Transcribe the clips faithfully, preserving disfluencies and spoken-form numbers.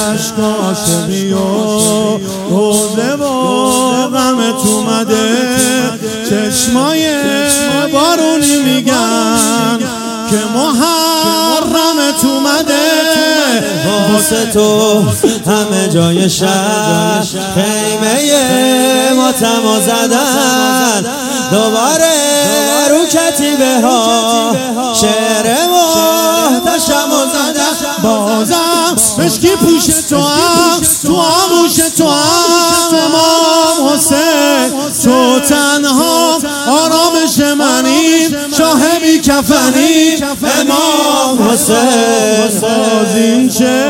عشق عاشقی و روزه و غمت اومده، چشمای بارونی میگن که محرمت اومده. واسه تو همه جای شهر خیمه ماتم زدن، دوباره رو کتیبه ها شعر محتشم زدن. بازم مشکی پوش تو هم تو آغوش تو هم امام حسین، تو تنها آرامش منی، شاه بی کفنی امام حسین. باز این چه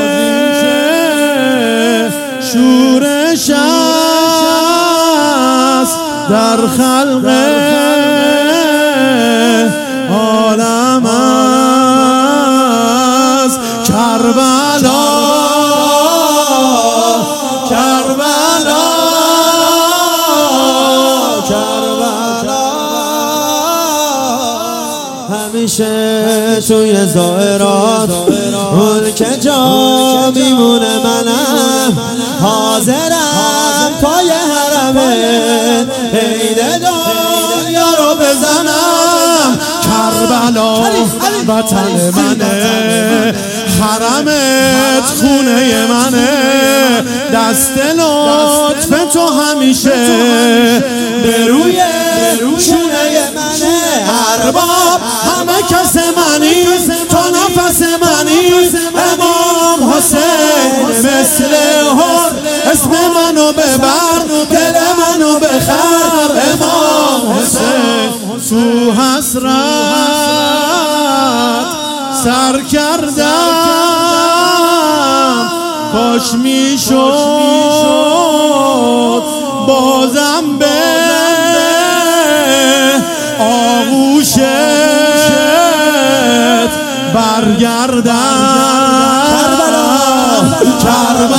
شورش است در خلق عالم از کربلا، کربلا، کربلا. همیشه توی ظاهرات اون که جا میمونه منم، حاضرم پای حرمه عید دنیا رو بزنم. کربلا وطن منه، حرمت خونه منه، دست لطف تو همیشه به روی شونه منه. ارباب همه کس منی، تو نفس منی امام حسین. مثل هر اسم منو ببر، دل منو بخر امام حسین. تو حسرت سر کردم، کاش میشد بازم به آغوشت برگردم. کربلا، کربلا.